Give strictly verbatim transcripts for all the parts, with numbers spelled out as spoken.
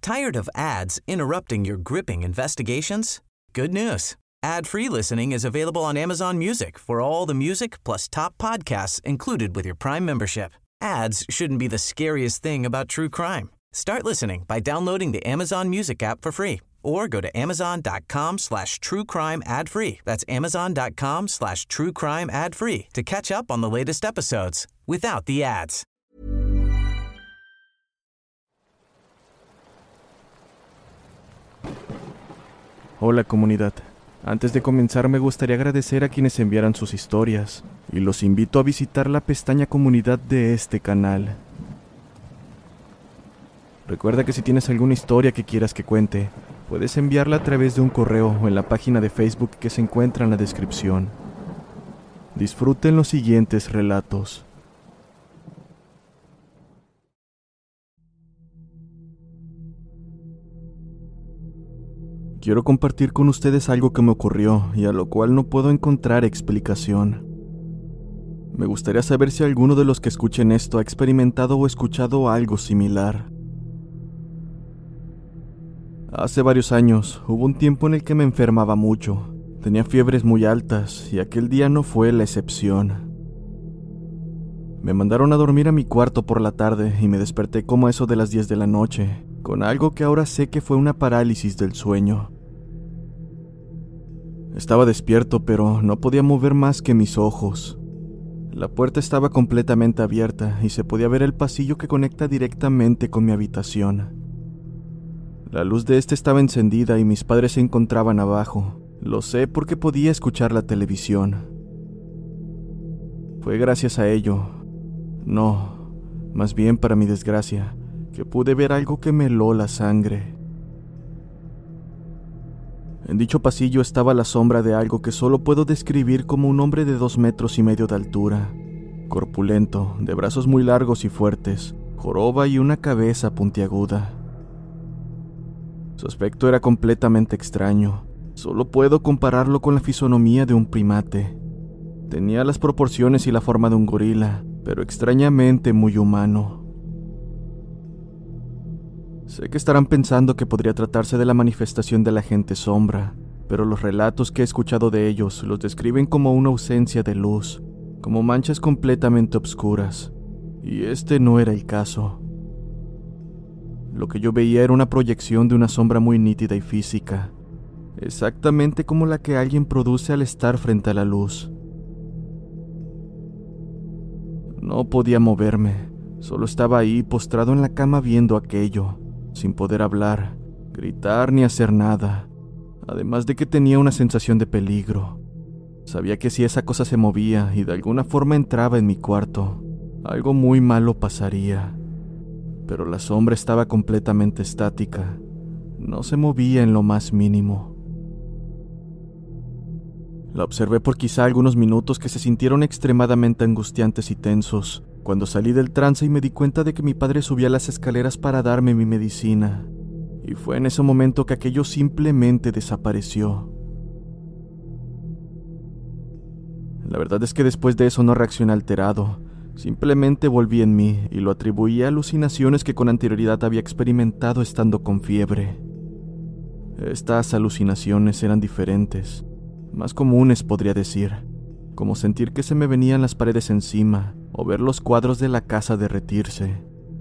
Tired of ads interrupting your gripping investigations? Good news. Ad-free listening is available on Amazon Music for all the music plus top podcasts included with your Prime membership. Ads shouldn't be the scariest thing about true crime. Start listening by downloading the Amazon Music app for free or go to amazon.com slash true crime ad free. That's amazon.com slash true crime ad free to catch up on the latest episodes without the ads. Hola comunidad. Antes de comenzar me gustaría agradecer a quienes enviaran sus historias y los invito a visitar la pestaña comunidad de este canal. Recuerda que si tienes alguna historia que quieras que cuente, puedes enviarla a través de un correo o en la página de Facebook que se encuentra en la descripción. Disfruten los siguientes relatos. Quiero compartir con ustedes algo que me ocurrió y a lo cual no puedo encontrar explicación. Me gustaría saber si alguno de los que escuchen esto ha experimentado o escuchado algo similar. Hace varios años hubo un tiempo en el que me enfermaba mucho. Tenía fiebres muy altas y aquel día no fue la excepción. Me mandaron a dormir a mi cuarto por la tarde y me desperté como a eso de las diez de la noche, con algo que ahora sé que fue una parálisis del sueño. Estaba despierto, pero no podía mover más que mis ojos. La puerta estaba completamente abierta y se podía ver el pasillo que conecta directamente con mi habitación. La luz de este estaba encendida y mis padres se encontraban abajo. Lo sé porque podía escuchar la televisión. Fue gracias a ello, no, más bien para mi desgracia, que pude ver algo que me heló la sangre. En dicho pasillo estaba la sombra de algo que solo puedo describir como un hombre de dos metros y medio de altura, corpulento, de brazos muy largos y fuertes, joroba y una cabeza puntiaguda. Su aspecto era completamente extraño. Solo puedo compararlo con la fisonomía de un primate. Tenía las proporciones y la forma de un gorila, pero extrañamente muy humano. Sé que estarán pensando que podría tratarse de la manifestación de la agente sombra, pero los relatos que he escuchado de ellos los describen como una ausencia de luz, como manchas completamente oscuras, y este no era el caso. Lo que yo veía era una proyección de una sombra muy nítida y física, exactamente como la que alguien produce al estar frente a la luz. No podía moverme, solo estaba ahí postrado en la cama viendo aquello, sin poder hablar, gritar ni hacer nada, además de que tenía una sensación de peligro. Sabía que si esa cosa se movía y de alguna forma entraba en mi cuarto, algo muy malo pasaría. Pero la sombra estaba completamente estática, no se movía en lo más mínimo. La observé por quizá algunos minutos que se sintieron extremadamente angustiantes y tensos, cuando salí del trance y me di cuenta de que mi padre subía las escaleras para darme mi medicina, y fue en ese momento que aquello simplemente desapareció. La verdad es que después de eso no reaccioné alterado, simplemente volví en mí y lo atribuí a alucinaciones que con anterioridad había experimentado estando con fiebre. Estas alucinaciones eran diferentes, más comunes podría decir, como sentir que se me venían las paredes encima o ver los cuadros de la casa derretirse.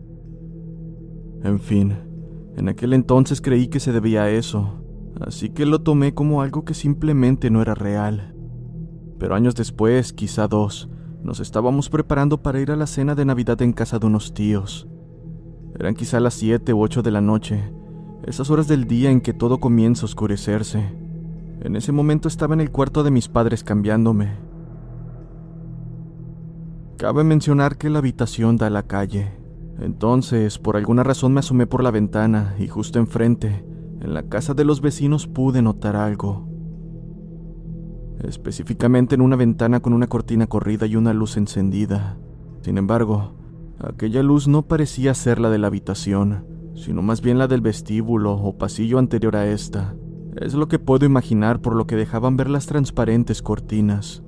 En fin, en aquel entonces creí que se debía a eso, así que lo tomé como algo que simplemente no era real. Pero años después, quizá dos, nos estábamos preparando para ir a la cena de Navidad en casa de unos tíos. Eran quizá las siete u ocho de la noche, esas horas del día en que todo comienza a oscurecerse. En ese momento estaba en el cuarto de mis padres cambiándome. Cabe mencionar que la habitación da a la calle. Entonces, por alguna razón me asomé por la ventana y justo enfrente, en la casa de los vecinos, pude notar algo. Específicamente en una ventana con una cortina corrida y una luz encendida. Sin embargo, aquella luz no parecía ser la de la habitación, sino más bien la del vestíbulo o pasillo anterior a esta. Es lo que puedo imaginar por lo que dejaban ver las transparentes cortinas.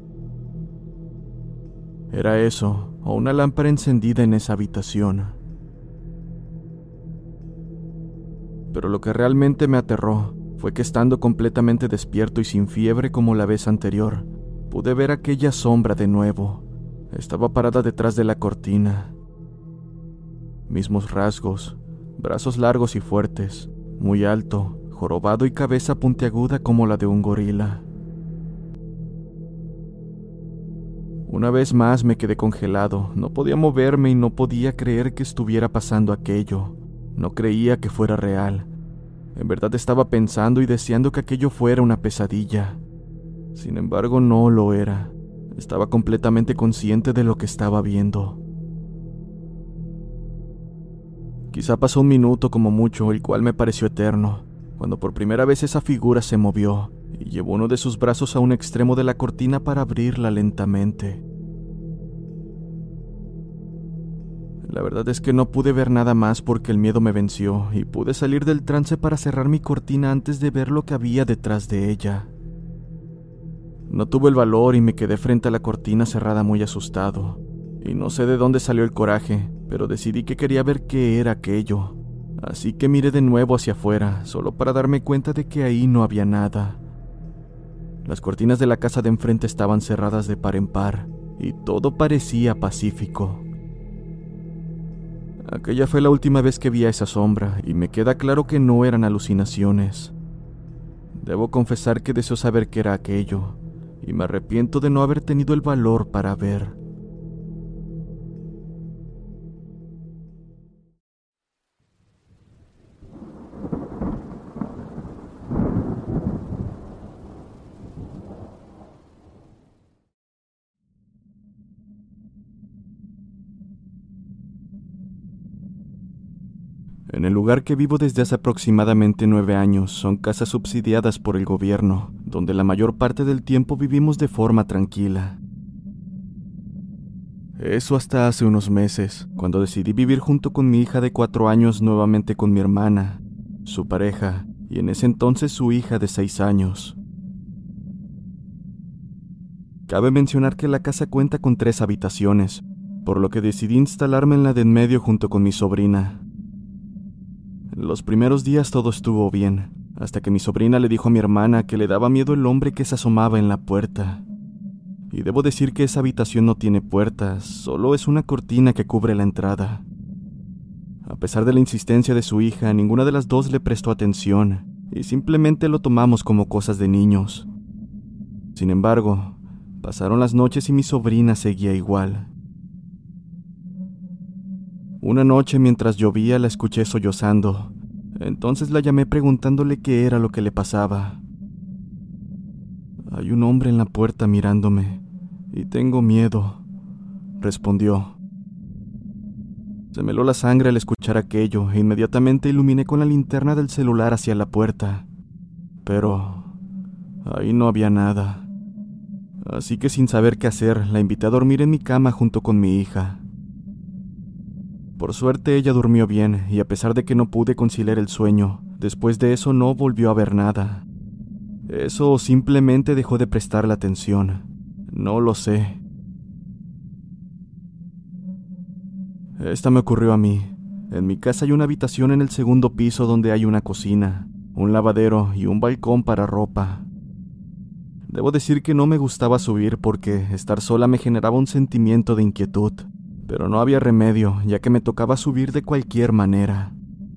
Era eso, o una lámpara encendida en esa habitación. Pero lo que realmente me aterró fue que estando completamente despierto y sin fiebre como la vez anterior, pude ver aquella sombra de nuevo. Estaba parada detrás de la cortina. Mismos rasgos, brazos largos y fuertes, muy alto, jorobado y cabeza puntiaguda como la de un gorila. Una vez más me quedé congelado, no podía moverme y no podía creer que estuviera pasando aquello. No creía que fuera real. En verdad estaba pensando y deseando que aquello fuera una pesadilla. Sin embargo, no lo era. Estaba completamente consciente de lo que estaba viendo. Quizá pasó un minuto como mucho, el cual me pareció eterno, cuando por primera vez esa figura se movió y llevó uno de sus brazos a un extremo de la cortina para abrirla lentamente. La verdad es que no pude ver nada más porque el miedo me venció y pude salir del trance para cerrar mi cortina antes de ver lo que había detrás de ella. No tuve el valor y me quedé frente a la cortina cerrada muy asustado. Y no sé de dónde salió el coraje, pero decidí que quería ver qué era aquello. Así que miré de nuevo hacia afuera, solo para darme cuenta de que ahí no había nada. Las cortinas de la casa de enfrente estaban cerradas de par en par, y todo parecía pacífico. Aquella fue la última vez que vi a esa sombra, y me queda claro que no eran alucinaciones. Debo confesar que deseo saber qué era aquello, y me arrepiento de no haber tenido el valor para ver. En el lugar que vivo desde hace aproximadamente nueve años son casas subsidiadas por el gobierno, donde la mayor parte del tiempo vivimos de forma tranquila. Eso hasta hace unos meses, cuando decidí vivir junto con mi hija de cuatro años nuevamente con mi hermana, su pareja, y en ese entonces su hija de seis años. Cabe mencionar que la casa cuenta con tres habitaciones, por lo que decidí instalarme en la de en medio junto con mi sobrina. Los primeros días todo estuvo bien, hasta que mi sobrina le dijo a mi hermana que le daba miedo el hombre que se asomaba en la puerta. Y debo decir que esa habitación no tiene puertas, solo es una cortina que cubre la entrada. A pesar de la insistencia de su hija, ninguna de las dos le prestó atención, y simplemente lo tomamos como cosas de niños. Sin embargo, pasaron las noches y mi sobrina seguía igual. Una noche mientras llovía la escuché sollozando, entonces la llamé preguntándole qué era lo que le pasaba. «Hay un hombre en la puerta mirándome, y tengo miedo», respondió. Se me heló la sangre al escuchar aquello, e inmediatamente iluminé con la linterna del celular hacia la puerta. Pero ahí no había nada. Así que sin saber qué hacer, la invité a dormir en mi cama junto con mi hija. Por suerte ella durmió bien, y a pesar de que no pude conciliar el sueño, después de eso no volvió a ver nada. Eso simplemente dejó de prestarle atención. No lo sé. Esta me ocurrió a mí. En mi casa hay una habitación en el segundo piso donde hay una cocina, un lavadero y un balcón para ropa. Debo decir que no me gustaba subir porque estar sola me generaba un sentimiento de inquietud. Pero no había remedio, ya que me tocaba subir de cualquier manera.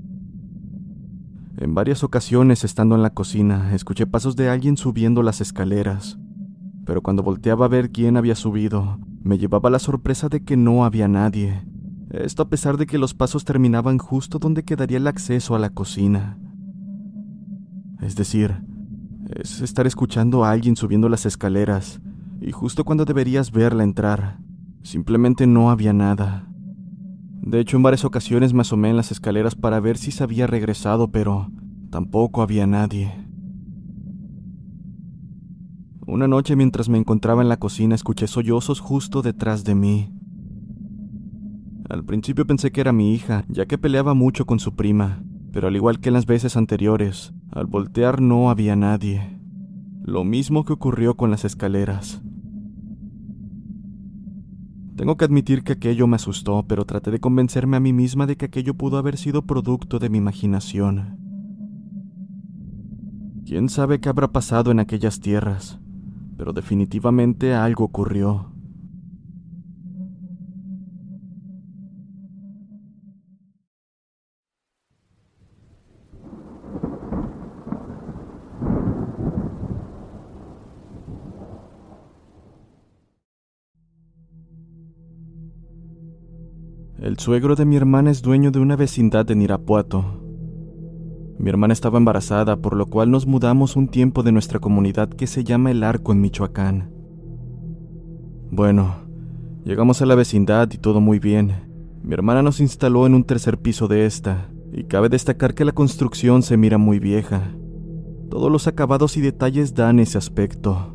En varias ocasiones, estando en la cocina, escuché pasos de alguien subiendo las escaleras. Pero cuando volteaba a ver quién había subido, me llevaba la sorpresa de que no había nadie. Esto a pesar de que los pasos terminaban justo donde quedaría el acceso a la cocina. Es decir, es estar escuchando a alguien subiendo las escaleras, y justo cuando deberías verla entrar, simplemente no había nada. De hecho, en varias ocasiones me asomé en las escaleras para ver si se había regresado, pero tampoco había nadie. Una noche, mientras me encontraba en la cocina, escuché sollozos justo detrás de mí. Al principio pensé que era mi hija, ya que peleaba mucho con su prima, pero al igual que en las veces anteriores, al voltear no había nadie. Lo mismo que ocurrió con las escaleras. Tengo que admitir que aquello me asustó, pero traté de convencerme a mí misma de que aquello pudo haber sido producto de mi imaginación. Quién sabe qué habrá pasado en aquellas tierras, pero definitivamente algo ocurrió. El suegro de mi hermana es dueño de una vecindad en Irapuato. Mi hermana estaba embarazada, por lo cual nos mudamos un tiempo de nuestra comunidad que se llama El Arco en Michoacán. Bueno, llegamos a la vecindad y todo muy bien. Mi hermana nos instaló en un tercer piso de esta, y cabe destacar que la construcción se mira muy vieja. Todos los acabados y detalles dan ese aspecto.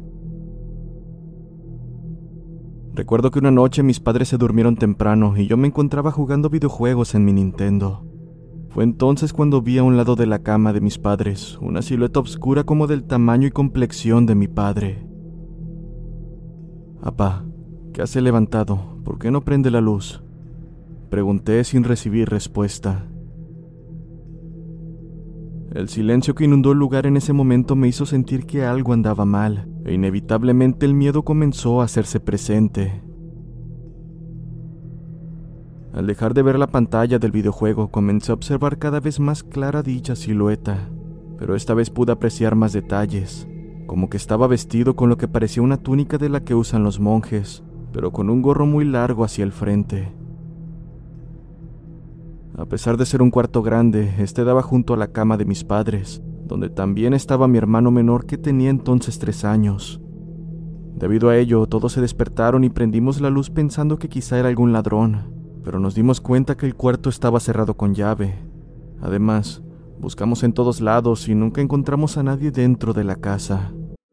Recuerdo que una noche mis padres se durmieron temprano y yo me encontraba jugando videojuegos en mi Nintendo. Fue entonces cuando vi a un lado de la cama de mis padres una silueta oscura como del tamaño y complexión de mi padre. «Apá, ¿qué hace levantado? ¿Por qué no prende la luz?», pregunté sin recibir respuesta. El silencio que inundó el lugar en ese momento me hizo sentir que algo andaba mal, e inevitablemente el miedo comenzó a hacerse presente. Al dejar de ver la pantalla del videojuego, comencé a observar cada vez más clara dicha silueta, pero esta vez pude apreciar más detalles, como que estaba vestido con lo que parecía una túnica de la que usan los monjes, pero con un gorro muy largo hacia el frente. A pesar de ser un cuarto grande, este daba junto a la cama de mis padres, donde también estaba mi hermano menor que tenía entonces tres años. Debido a ello, todos se despertaron y prendimos la luz pensando que quizá era algún ladrón, pero nos dimos cuenta que el cuarto estaba cerrado con llave. Además, buscamos en todos lados y nunca encontramos a nadie dentro de la casa.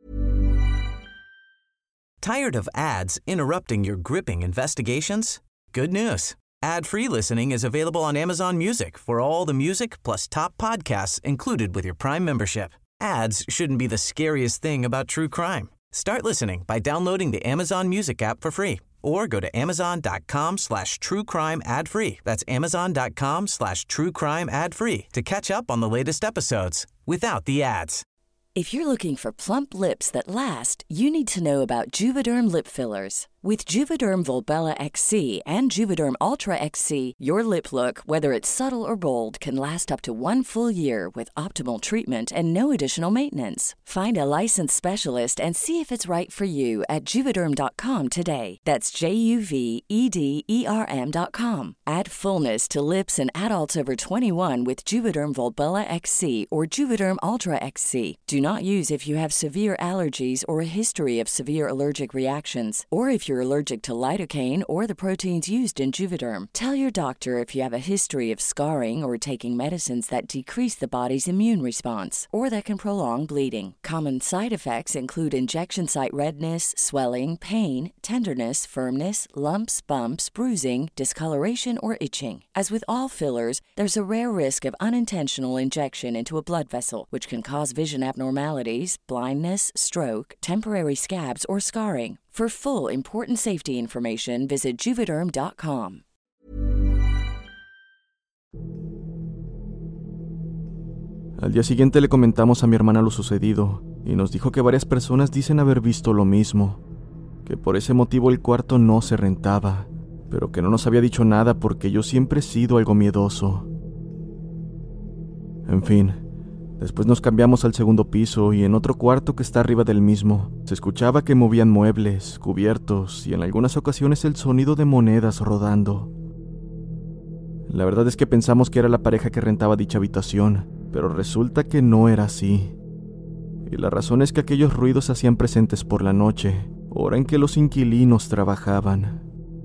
Tired of ads interrupting your gripping investigations? Good news. Ad-free listening is available on Amazon Music for all the music plus top podcasts included with your Prime membership. Ads shouldn't be the scariest thing about true crime. Start listening by downloading the Amazon Music app for free or go to amazon.com slash true crime ad free. That's amazon.com slash true crime ad free to catch up on the latest episodes without the ads. If you're looking for plump lips that last, you need to know about Juvederm lip fillers. With Juvederm Volbella X C and Juvederm Ultra X C, your lip look, whether it's subtle or bold, can last up to one full year with optimal treatment and no additional maintenance. Find a licensed specialist and see if it's right for you at Juvederm dot com today. That's J U V E D E R M dot com. Add fullness to lips in adults over twenty-one with Juvederm Volbella X C or Juvederm Ultra X C. Do not use if you have severe allergies or a history of severe allergic reactions, or if you're allergic to lidocaine or the proteins used in Juvederm. Tell your doctor if you have a history of scarring or taking medicines that decrease the body's immune response or that can prolong bleeding. Common side effects include injection site redness, swelling, pain, tenderness, firmness, lumps, bumps, bruising, discoloration, or itching. As with all fillers, there's a rare risk of unintentional injection into a blood vessel, which can cause vision abnormalities, blindness, stroke, temporary scabs, or scarring. For full important safety information, visit Juvederm dot com. Al día siguiente le comentamos a mi hermana lo sucedido, y nos dijo que varias personas dicen haber visto lo mismo, que por ese motivo el cuarto no se rentaba, pero que no nos había dicho nada porque yo siempre he sido algo miedoso. En fin, después nos cambiamos al segundo piso y en otro cuarto que está arriba del mismo, se escuchaba que movían muebles, cubiertos y en algunas ocasiones el sonido de monedas rodando. La verdad es que pensamos que era la pareja que rentaba dicha habitación, pero resulta que no era así. Y la razón es que aquellos ruidos se hacían presentes por la noche, hora en que los inquilinos trabajaban.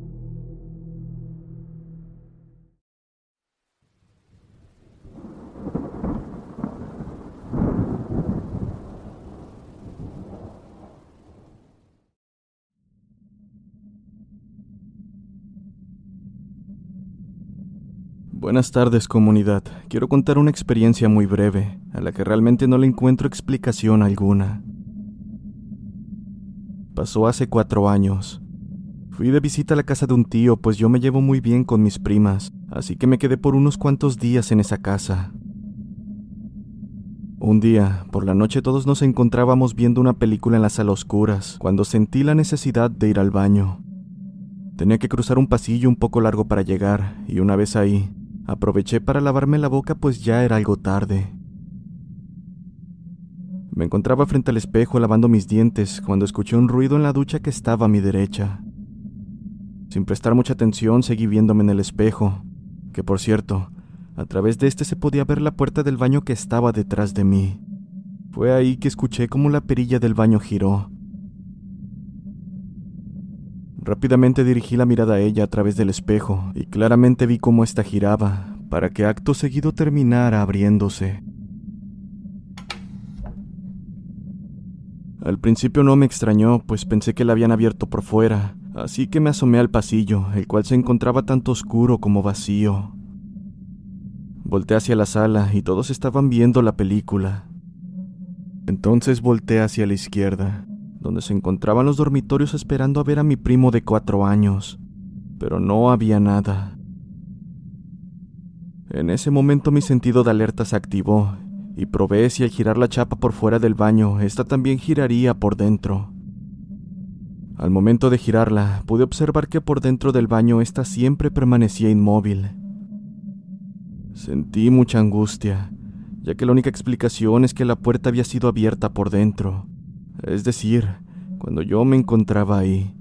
Buenas tardes, comunidad. Quiero contar una experiencia muy breve, a la que realmente no le encuentro explicación alguna. Pasó hace cuatro años. Fui de visita a la casa de un tío, pues yo me llevo muy bien con mis primas, así que me quedé por unos cuantos días en esa casa. Un día, por la noche todos nos encontrábamos viendo una película en la sala a oscuras, cuando sentí la necesidad de ir al baño. Tenía que cruzar un pasillo un poco largo para llegar, y una vez ahí, aproveché para lavarme la boca pues ya era algo tarde. Me encontraba frente al espejo lavando mis dientes cuando escuché un ruido en la ducha que estaba a mi derecha. Sin prestar mucha atención seguí viéndome en el espejo, que por cierto, a través de este se podía ver la puerta del baño que estaba detrás de mí. Fue ahí que escuché cómo la perilla del baño giró. Rápidamente dirigí la mirada a ella a través del espejo y claramente vi cómo ésta giraba, para que acto seguido terminara abriéndose. Al principio no me extrañó, pues pensé que la habían abierto por fuera, así que me asomé al pasillo, el cual se encontraba tanto oscuro como vacío. Volteé hacia la sala y todos estaban viendo la película. Entonces volteé hacia la izquierda, donde se encontraban los dormitorios esperando a ver a mi primo de cuatro años, pero no había nada. En ese momento mi sentido de alerta se activó y probé si al girar la chapa por fuera del baño, esta también giraría por dentro. Al momento de girarla, pude observar que por dentro del baño esta siempre permanecía inmóvil. Sentí mucha angustia, ya que la única explicación es que la puerta había sido abierta por dentro, es decir, cuando yo me encontraba ahí.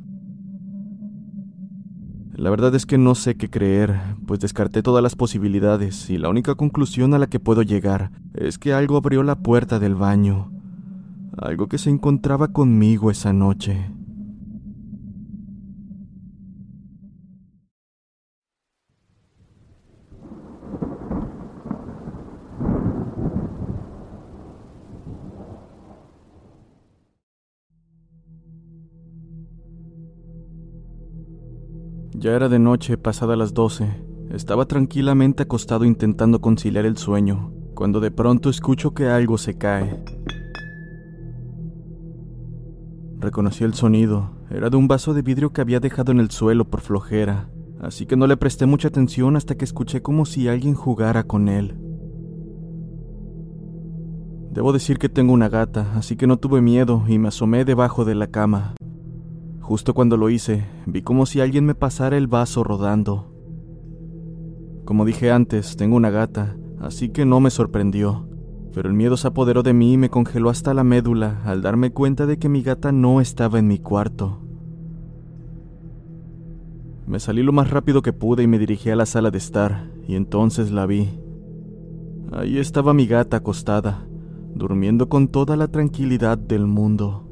La verdad es que no sé qué creer, pues descarté todas las posibilidades y la única conclusión a la que puedo llegar es que algo abrió la puerta del baño, algo que se encontraba conmigo esa noche. Ya era de noche, pasada las doce. Estaba tranquilamente acostado intentando conciliar el sueño, cuando de pronto escucho que algo se cae. Reconocí el sonido. Era de un vaso de vidrio que había dejado en el suelo por flojera, así que no le presté mucha atención hasta que escuché como si alguien jugara con él. Debo decir que tengo una gata, así que no tuve miedo y me asomé debajo de la cama. Justo cuando lo hice, vi como si alguien me pasara el vaso rodando. Como dije antes, tengo una gata, así que no me sorprendió, pero el miedo se apoderó de mí y me congeló hasta la médula al darme cuenta de que mi gata no estaba en mi cuarto. Me salí lo más rápido que pude y me dirigí a la sala de estar, y entonces la vi. Ahí estaba mi gata acostada, durmiendo con toda la tranquilidad del mundo.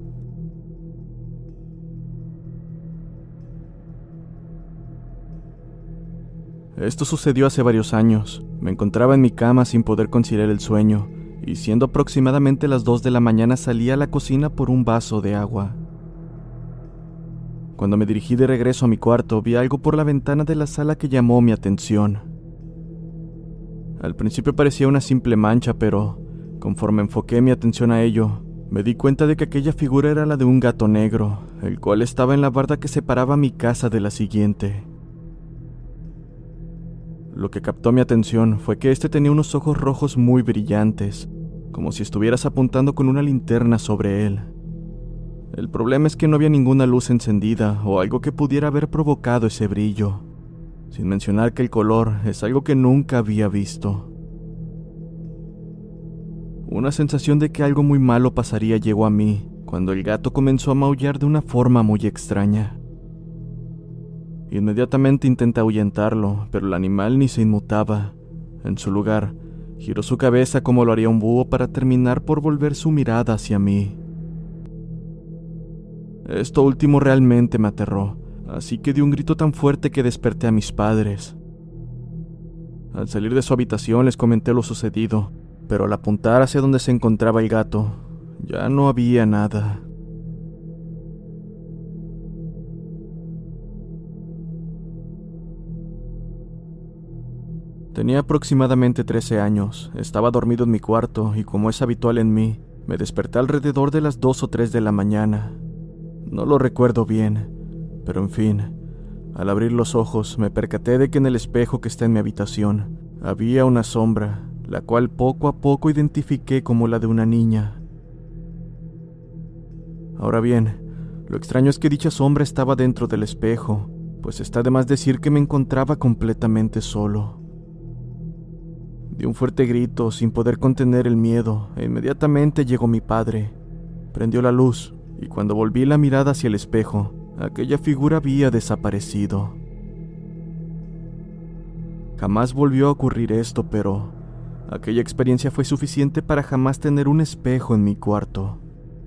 Esto sucedió hace varios años. Me encontraba en mi cama sin poder conciliar el sueño, y siendo aproximadamente las dos de la mañana salí a la cocina por un vaso de agua. Cuando me dirigí de regreso a mi cuarto, vi algo por la ventana de la sala que llamó mi atención. Al principio parecía una simple mancha, pero conforme enfoqué mi atención a ello, me di cuenta de que aquella figura era la de un gato negro, el cual estaba en la barda que separaba mi casa de la siguiente. Lo que captó mi atención fue que este tenía unos ojos rojos muy brillantes, como si estuvieras apuntando con una linterna sobre él. El problema es que no había ninguna luz encendida o algo que pudiera haber provocado ese brillo, sin mencionar que el color es algo que nunca había visto. Una sensación de que algo muy malo pasaría llegó a mí cuando el gato comenzó a maullar de una forma muy extraña. Inmediatamente intenté ahuyentarlo, pero el animal ni se inmutaba. En su lugar, giró su cabeza como lo haría un búho para terminar por volver su mirada hacia mí. Esto último realmente me aterró, así que di un grito tan fuerte que desperté a mis padres. Al salir de su habitación les comenté lo sucedido, pero al apuntar hacia donde se encontraba el gato, ya no había nada. Tenía aproximadamente trece años, estaba dormido en mi cuarto y como es habitual en mí, me desperté alrededor de las dos o tres de la mañana. No lo recuerdo bien, pero en fin, al abrir los ojos me percaté de que en el espejo que está en mi habitación había una sombra, la cual poco a poco identifiqué como la de una niña. Ahora bien, lo extraño es que dicha sombra estaba dentro del espejo, pues está de más decir que me encontraba completamente solo. Di un fuerte grito sin poder contener el miedo e inmediatamente llegó mi padre. Prendió la luz y cuando volví la mirada hacia el espejo, aquella figura había desaparecido. Jamás volvió a ocurrir esto, pero aquella experiencia fue suficiente para jamás tener un espejo en mi cuarto.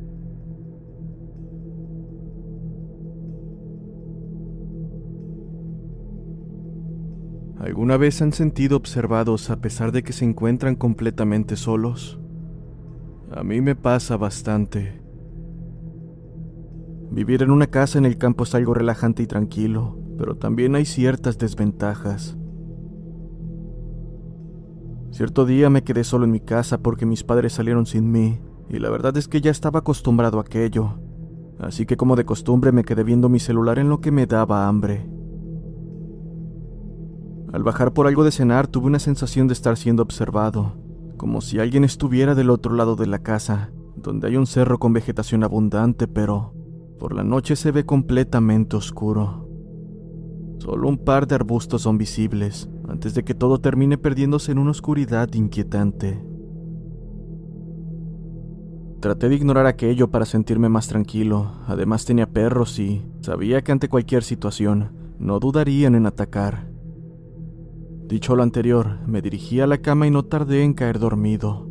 ¿Alguna vez se han sentido observados a pesar de que se encuentran completamente solos? A mí me pasa bastante. Vivir en una casa en el campo es algo relajante y tranquilo, pero también hay ciertas desventajas. Cierto día me quedé solo en mi casa porque mis padres salieron sin mí, y la verdad es que ya estaba acostumbrado a aquello, así que como de costumbre me quedé viendo mi celular en lo que me daba hambre. Al bajar por algo de cenar tuve una sensación de estar siendo observado, como si alguien estuviera del otro lado de la casa, donde hay un cerro con vegetación abundante, pero por la noche se ve completamente oscuro. Solo un par de arbustos son visibles, antes de que todo termine perdiéndose en una oscuridad inquietante. Traté de ignorar aquello para sentirme más tranquilo, además tenía perros y sabía que ante cualquier situación no dudarían en atacar. Dicho lo anterior, me dirigí a la cama y no tardé en caer dormido.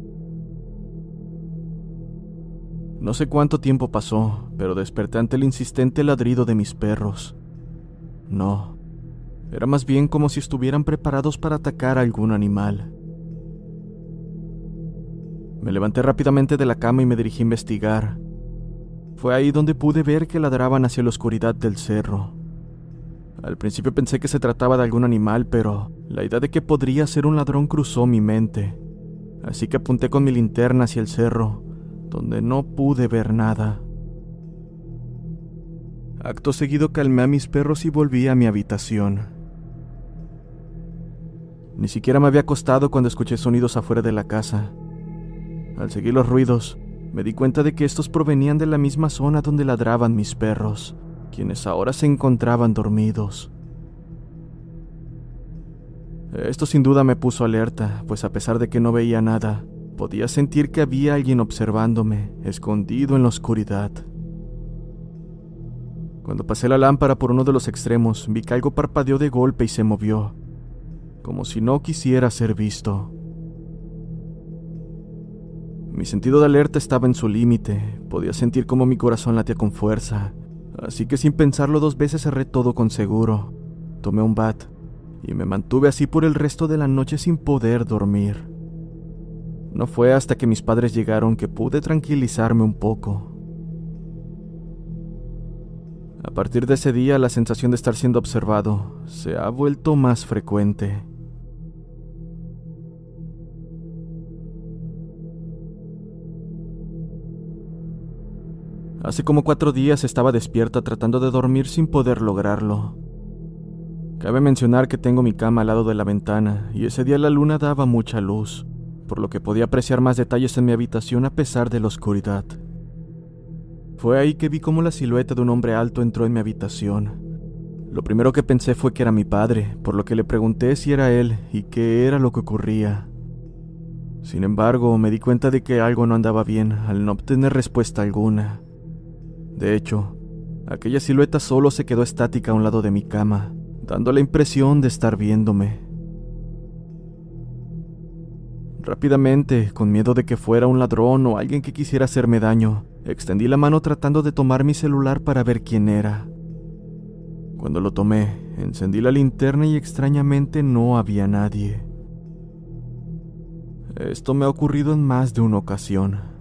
No sé cuánto tiempo pasó, pero desperté ante el insistente ladrido de mis perros. No, era más bien como si estuvieran preparados para atacar a algún animal. Me levanté rápidamente de la cama y me dirigí a investigar. Fue ahí donde pude ver que ladraban hacia la oscuridad del cerro. Al principio pensé que se trataba de algún animal, pero la idea de que podría ser un ladrón cruzó mi mente, así que apunté con mi linterna hacia el cerro, donde no pude ver nada. Acto seguido calmé a mis perros y volví a mi habitación. Ni siquiera me había acostado cuando escuché sonidos afuera de la casa. Al seguir los ruidos, me di cuenta de que estos provenían de la misma zona donde ladraban mis perros, quienes ahora se encontraban dormidos. Esto sin duda me puso alerta, pues a pesar de que no veía nada, podía sentir que había alguien observándome, escondido en la oscuridad. Cuando pasé la lámpara por uno de los extremos, vi que algo parpadeó de golpe y se movió, como si no quisiera ser visto. Mi sentido de alerta estaba en su límite, podía sentir cómo mi corazón latía con fuerza, así que sin pensarlo dos veces cerré todo con seguro. Tomé un bat y me mantuve así por el resto de la noche sin poder dormir. No fue hasta que mis padres llegaron que pude tranquilizarme un poco. A partir de ese día, la sensación de estar siendo observado se ha vuelto más frecuente. Hace como cuatro días estaba despierta tratando de dormir sin poder lograrlo. Cabe mencionar que tengo mi cama al lado de la ventana y ese día la luna daba mucha luz, por lo que podía apreciar más detalles en mi habitación a pesar de la oscuridad. Fue ahí que vi cómo la silueta de un hombre alto entró en mi habitación. Lo primero que pensé fue que era mi padre, por lo que le pregunté si era él y qué era lo que ocurría. Sin embargo, me di cuenta de que algo no andaba bien al no obtener respuesta alguna. De hecho, aquella silueta solo se quedó estática a un lado de mi cama, dando la impresión de estar viéndome. Rápidamente, con miedo de que fuera un ladrón o alguien que quisiera hacerme daño, extendí la mano tratando de tomar mi celular para ver quién era. Cuando lo tomé, encendí la linterna y extrañamente no había nadie. Esto me ha ocurrido en más de una ocasión.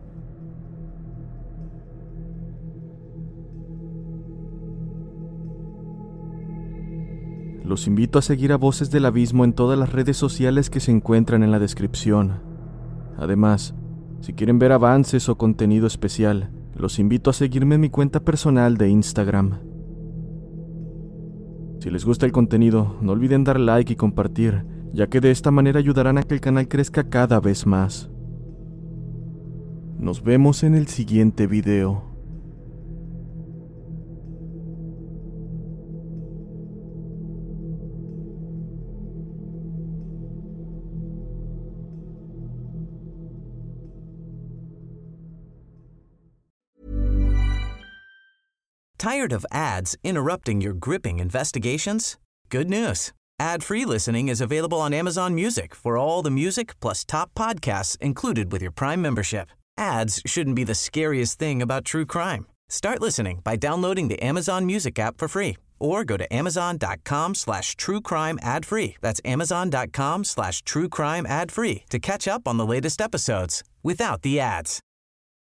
Los invito a seguir a Voces del Abismo en todas las redes sociales que se encuentran en la descripción. Además, si quieren ver avances o contenido especial, los invito a seguirme en mi cuenta personal de Instagram. Si les gusta el contenido, no olviden dar like y compartir, ya que de esta manera ayudarán a que el canal crezca cada vez más. Nos vemos en el siguiente video. Tired of ads interrupting your gripping investigations? Good news. Ad-free listening is available on Amazon Music for all the music plus top podcasts included with your Prime membership. Ads shouldn't be the scariest thing about true crime. Start listening by downloading the Amazon Music app for free or go to amazon.com slash true crime ad free. That's amazon.com slash true crime ad free to catch up on the latest episodes without the ads.